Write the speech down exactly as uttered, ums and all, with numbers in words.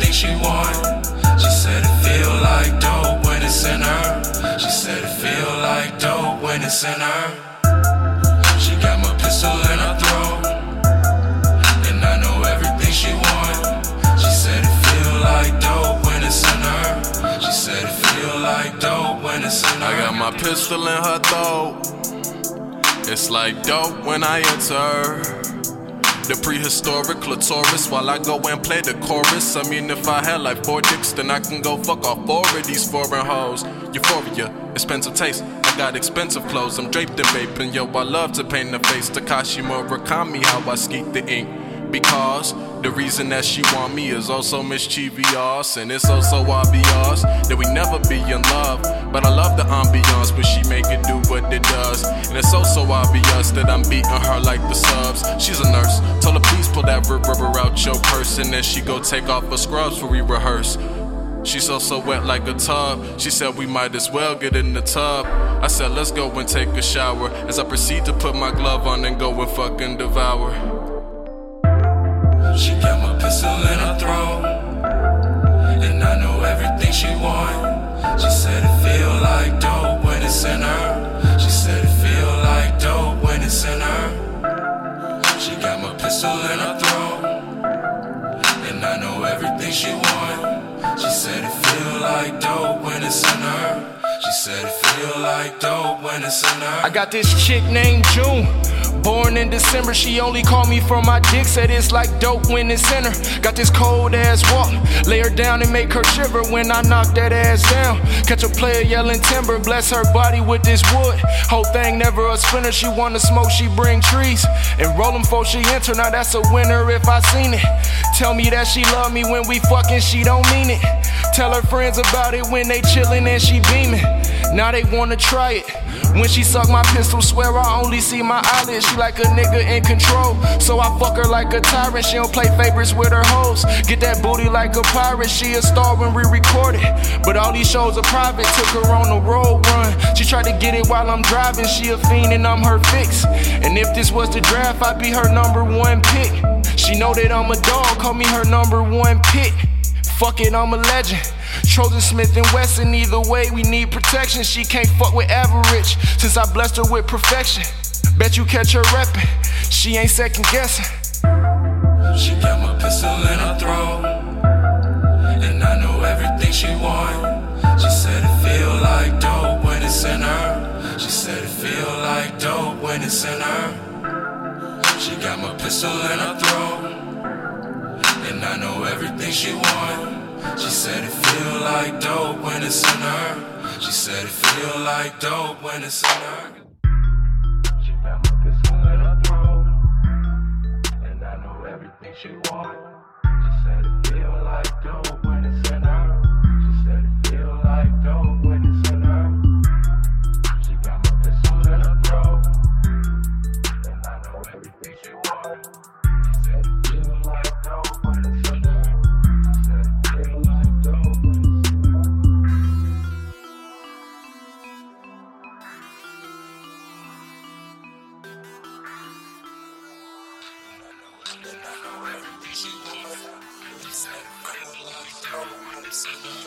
everything she want. She said it feel like dope when it's in her. She said it feel like dope when it's in her. She got my pistol in her throat, and I know everything she want. She said it feel like dope when it's in her. She said it feel like dope when it's in her. I got my pistol in her throat. It's like dope when I enter the prehistoric clitoris while I go and play the chorus. I mean, if I had like four dicks, then I can go fuck off four of these foreign hoes. Euphoria, expensive taste. I got expensive clothes, I'm draped in vaping. Yo, I love to paint the face. Takashi Murakami, how I skeet the ink. Because the reason that she want me is also mischievous, and it's also obvious that we never be in love. But I love the ambiance when she make it do what it does, and it's also obvious that I'm beating her like the subs. She's a nurse, told her please pull that rubber out your purse, and then she go take off her scrubs before we rehearse. She's so so wet like a tub. She said we might as well get in the tub. I said let's go and take a shower, as I proceed to put my glove on and go and fucking devour. She got my pistol in her throat, and I know everything she want. She said it feel like dope when it's in her. She said it feel like dope when it's in her. She got my pistol in her throat, and I know everything she want. She said it feel like dope when it's in her. She said it feel like dope when it's in her. I got this chick named June, born in December. She only called me from my dick, said it's like dope when it's in her. Got this cold ass walk, lay her down and make her shiver when I knock that ass down. Catch a player yelling timber, bless her body with this wood. Whole thing never a splinter, she wanna smoke, she bring trees and roll them before she enter. Now that's a winner if I seen it. Tell me that she love me when we fucking, she don't mean it. Tell her friends about it when they chillin' and she beamin'. Now they wanna try it. When she suck my pistol, swear I only see my eyelids. She like a nigga in control, so I fuck her like a tyrant. She don't play favorites with her hoes. Get that booty like a pirate. She a star when we record it, but all these shows are private. Took her on the road run. She tried to get it while I'm driving. She a fiend and I'm her fix. And if this was the draft, I'd be her number one pick. She know that I'm a dog, call me her number one pick. Fuck it, I'm a legend. Trojan Smith and Wesson, either way we need protection. She can't fuck with average, since I blessed her with perfection. Bet you catch her reppin', she ain't second guessing. She got my pistol in her throat, and I know everything she want. She said it feel like dope when it's in her. She said it feel like dope when it's in her. She got my pistol in her throat, and I know everything she want. She said it feel like dope when it's in her. She said it feel like dope when it's in her. She got my pistol in her throat, and I know everything she want. She said it feel like dope when it's in her. She said it feel like dope when it's in her. She got my pistol in her throat, and I know everything she want. She said it feel like dope when it's in her. And I know everything she wants. She said it feel like dope when it's in her.